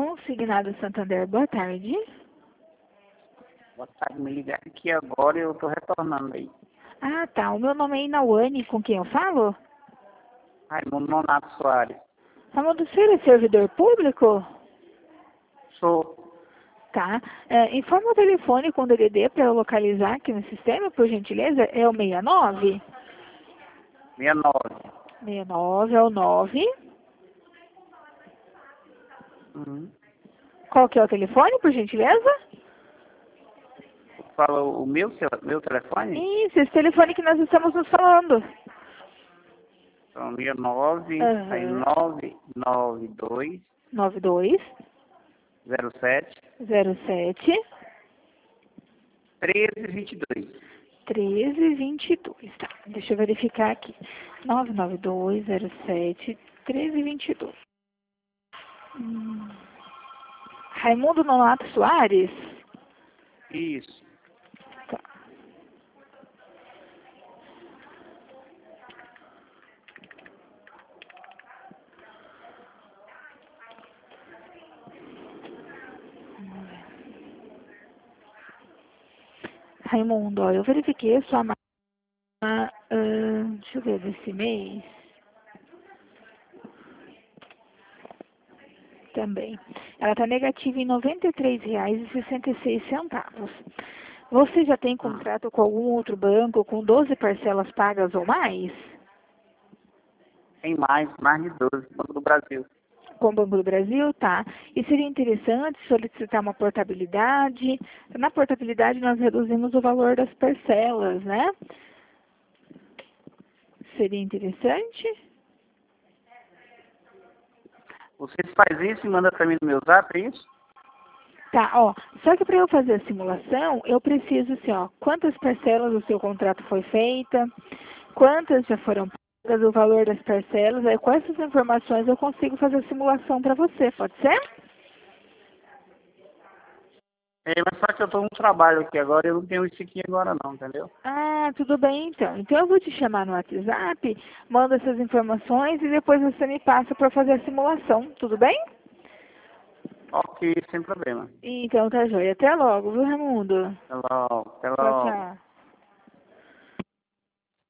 Consignado Santander, boa tarde. Boa tarde, me ligar aqui agora e eu tô retornando aí. Ah, tá. O meu nome é Inauane, com quem eu falo? Raimundo Nonato Soares. Raimundo, você é servidor público? Sou Tá. Informa o telefone com DDD para eu localizar aqui no sistema, por gentileza. É o 69? 69. 69 é o 9. Uhum. Qual que é o telefone, por gentileza? Fala o meu telefone? Isso, esse telefone que nós estamos nos falando. Então, 69, aí Aham. 992 92 07 07 1322. 1322, tá. Deixa eu verificar aqui. 99207 1322. Raimundo Nonato Soares? Isso. Tá. Raimundo, ó, eu verifiquei a sua deixa eu ver, desse mês. Também. Ela está negativa em R$ 93,66. Você já tem contrato com algum outro banco com 12 parcelas pagas ou mais? Tem mais de 12, Banco do Brasil. Com o Banco do Brasil, tá. E seria interessante solicitar uma portabilidade. Na portabilidade nós reduzimos o valor das parcelas, né? Seria interessante? Você faz isso e manda pra mim no meu zap, é isso? Tá, ó, só que para eu fazer a simulação, eu preciso, assim, ó, quantas parcelas o seu contrato foi feita, quantas já foram pagas, o valor das parcelas, aí com essas informações eu consigo fazer a simulação para você, pode ser? Mas só que eu tô no trabalho aqui agora e eu não tenho isso aqui agora não, entendeu? Ah, tudo bem então. Então eu vou te chamar no WhatsApp, manda essas informações e depois você me passa para fazer a simulação, tudo bem? Ok, sem problema. Então tá joia. Até logo, viu, Raimundo? Até logo, até Tchau, logo. tchau.